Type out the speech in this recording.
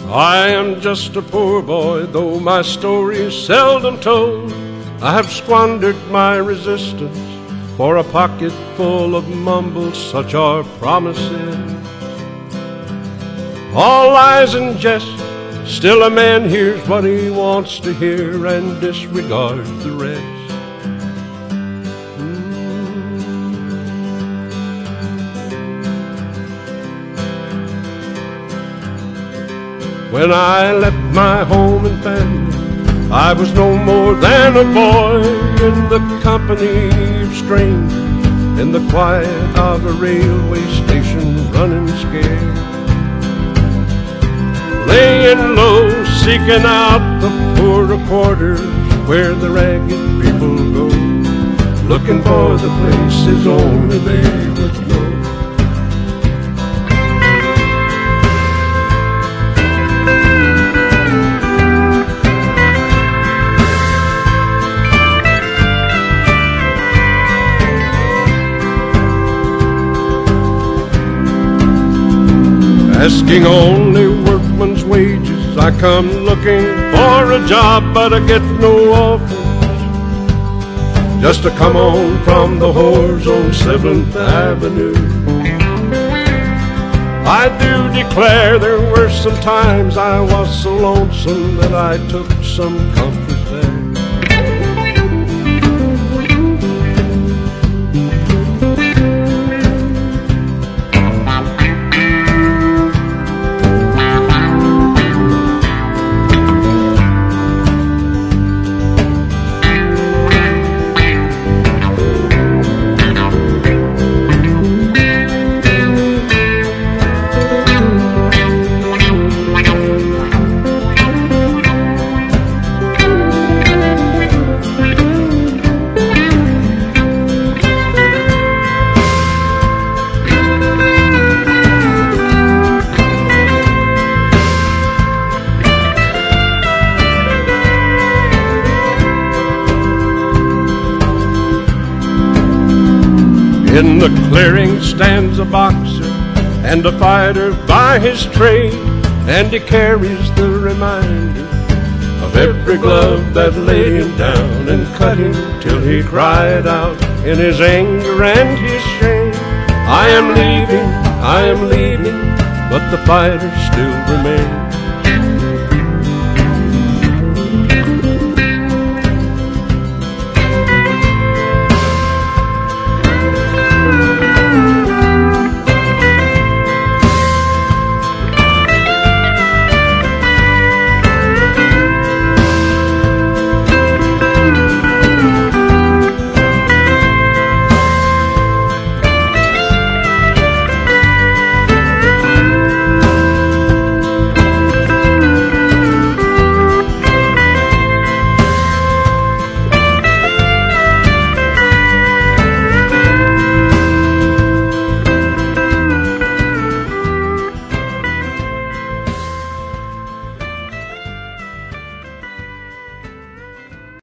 I am just a poor boy, though my story is seldom told. I have squandered my resistance for a pocket full of mumbles, such are promises. All lies and jest, still a man hears what he wants to hear and disregards the rest. When I left my home and family, I was no more than a boy in the company of strangers, in the quiet of a railway station, running scared, laying low, seeking out the poorer quarters where the ragged people go, looking for the places only they would know. Asking only workman's wages, I come looking for a job, but I get no offers. Just to come on from the whores on 7th Avenue. I do declare there were some times I was so lonesome that I took some comfort there. In the clearing stands a boxer and a fighter by his trade, and he carries the reminder of every glove that laid him down and cut him till he cried out in his anger and his shame, I am leaving, but the fighter still remains.